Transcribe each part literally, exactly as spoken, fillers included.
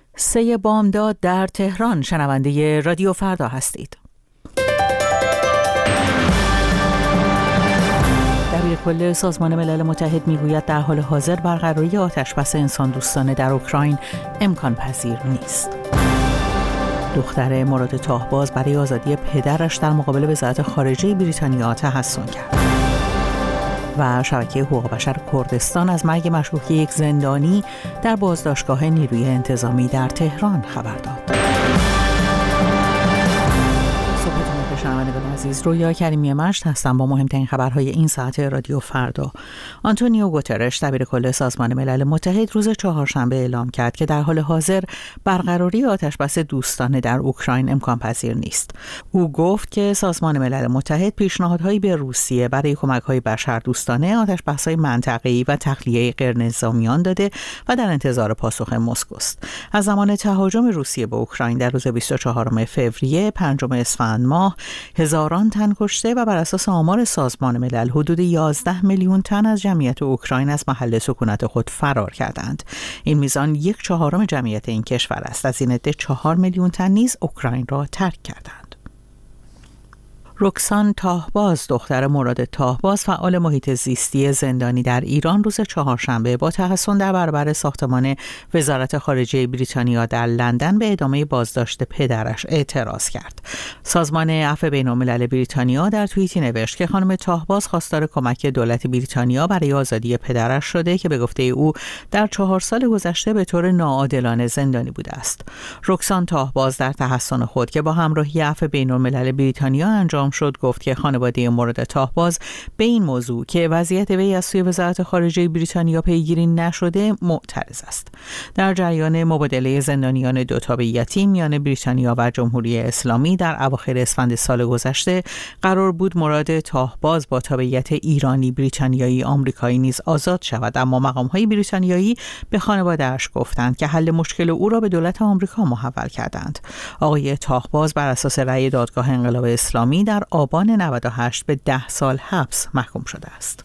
سه بامداد در تهران. شنونده رادیو فردا هستید. دبیرکل سازمان ملل متحد میگوید در حال حاضر برقراری آتشبس انسان دوستانه در اوکراین امکان پذیر نیست. دختر مراد تاهباز برای آزادی پدرش در مقابل وزارت خارجه بریتانیا تحصن کرد. و شبکه حقوق بشر کردستان از مرگ مشکوک یک زندانی در بازداشتگاه نیروی انتظامی در تهران خبر داد. شنوندگان عزیز، رویا کریمی مشت هستم با مهمترین خبرهای این ساعت رادیو فردا. آنتونیو گوترش دبیرکل سازمان ملل متحد روز چهارشنبه اعلام کرد که در حال حاضر برقراری آتشبس دوستانه در اوکراین امکان پذیر نیست. او گفت که سازمان ملل متحد پیشنهادهایی به روسیه برای کمک‌های بشردوستانه، آتشبس‌های منطقه‌ای و تخلیه غیرنظامیان داده و در انتظار پاسخ مسکو است. از زمان تهاجم روسیه به اوکراین در روز بیست و چهارم فوریه، پنجم اسفند ماه، هزاران تن کشته و بر اساس آمار سازمان ملل حدود یازده میلیون تن از جمعیت اوکراین از محل سکونت خود فرار کردند. این میزان یک چهارم جمعیت این کشور است. از این عده چهار میلیون تن نیز اوکراین را ترک کردند. رکسان تاهباز، دختر مراد تاهباز، فعال محیط زیستی زندانی در ایران، روز چهارشنبه با تحصن در برابر ساختمان وزارت خارجه بریتانیا در لندن به ادامه بازداشت پدرش اعتراض کرد. سازمان عفو بین‌الملل بریتانیا در توییتی نوشت که خانم تاهباز خواستار کمک دولت بریتانیا برای آزادی پدرش شده که به گفته او در چهار سال گذشته به طور ناعادلانه زندانی بوده است. رکسان تاهباز در تحصن خود که با همراهی عفو بین‌الملل بریتانیا انجام شد گفت که خانواده مورد تاهباز به این موضوع که وضعیت وی از سوی وزارت خارجه بریتانیا پیگیری نشده معترض است. در جریان مبادله زندانیان دو تابعیتی میان بریتانیا و جمهوری اسلامی در اواخر اسفند سال گذشته قرار بود مراد تاهباز با تابعیت ایرانی، بریتانیایی، آمریکایی نیز آزاد شود، اما مقام‌های بریتانیایی به خانواده‌اش گفتند که حل مشکل او را به دولت آمریکا محول کردند. آقای تاهباز بر اساس رأی دادگاه انقلاب اسلامی در آبان نود و هشت به ده سال حبس محکوم شده است.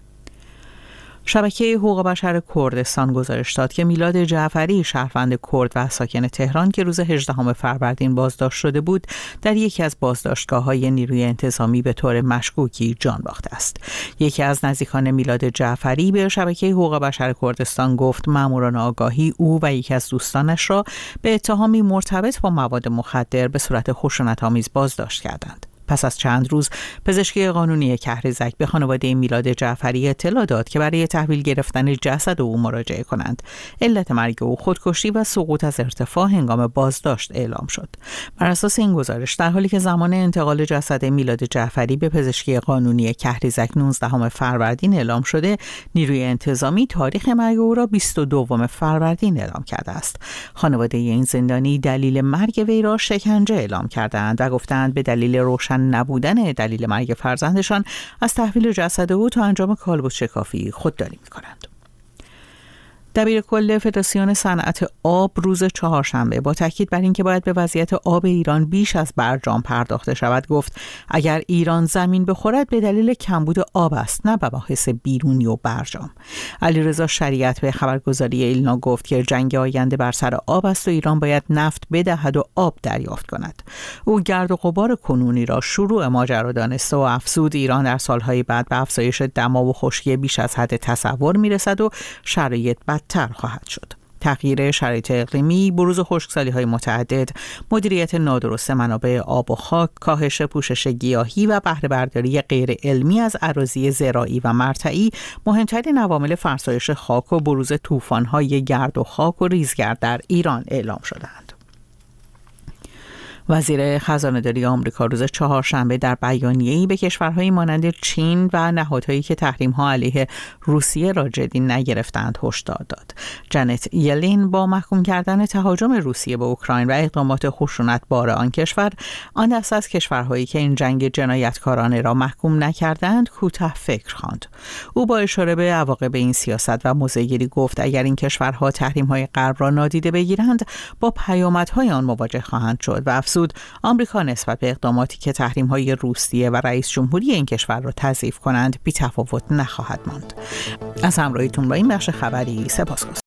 شبکه حقوق بشر کردستان گزارش داد که میلاد جعفری، شهروند کرد و ساکن تهران که روز هجدهم فروردین بازداشت شده بود، در یکی از بازداشتگاه‌های نیروی انتظامی به طور مشکوکی جان باخته است. یکی از نزدیکان میلاد جعفری به شبکه حقوق بشر کردستان گفت ماموران آگاهی او و یکی از دوستانش را به اتهامی مرتبط با مواد مخدر به صورت خشونت‌آمیز بازداشت کردند. پس از چند روز پزشکی قانونی کهرزک به خانواده میلاد جعفری اطلاع داد که برای تحویل گرفتن جسد او مراجعه کنند. علت مرگ او خودکشی و سقوط از ارتفاع هنگام بازداشت اعلام شد. بر اساس این گزارش در حالی که زمان انتقال جسد میلاد جعفری به پزشکی قانونی کهرزک نوزدهم فروردین اعلام شده، نیروی انتظامی تاریخ مرگ او را بیست و دوم فروردین اعلام کرده است. خانواده این زندانی دلیل مرگ وی را شکنجه اعلام کردند و گفتند به دلیل روشن نبودن دلیل مرگ فرزندشان از تحویل جسد او تا انجام کالبد شکافی خودداری می‌کنند. دبیرکل فدراسیون صنعت آب روز چهارشنبه با تاکید بر اینکه باید به وضعیت آب ایران بیش از برجام پرداخته شود گفت اگر ایران زمین بخورد به دلیل کمبود آب است، نه مباحث بیرونی و برجام. علیرضا شریعت به خبرگزاری ایلنا گفت که جنگ آینده بر سر آب است و ایران باید نفت بدهد و آب دریافت کند. او گرد و غبار کنونی را شروع ماجرا دانسته و افزود ایران در سالهای بعد به افزایش دما و خشکی بیش از حد تصور میرسد و شرایط تر خواهد شد. تغییر شرایط اقلیمی، بروز خشکسالی‌های متعدد، مدیریت نادرست منابع آب و خاک، کاهش پوشش گیاهی و بهره برداری غیر علمی از اراضی زراعی و مرتعی مهمترین عوامل فرسایش خاک و بروز طوفان‌های گرد و خاک و ریزگرد در ایران اعلام شدند. وزیر خزانه‌داری آمریکا روز چهارشنبه در بیانیه‌ای به کشورهایی مانند چین و نهادهایی که تحریم‌ها علیه روسیه را جدی نگرفتند هشدار داد. جنت یلین با محکوم کردن تهاجم روسیه به اوکراین و اقدامات خشونت‌بار آن کشور، آن دست از کشورهایی که این جنگ جنایتکارانه را محکوم نکردند کوتاه فکر خواند. او با اشاره به عواقب این سیاست و موضع‌گیری گفت اگر این کشورها تحریم‌های غرب را نادیده بگیرند با پیامدهای آن مواجه خواهند شد و افزود آمریکا نسبت به اقداماتی که تحریم‌های روسیه و رئیس جمهوری این کشور را تضعیف کنند بی‌تفاوت نخواهد ماند. از همراهیتون با این بخش خبری سپاسگزارم.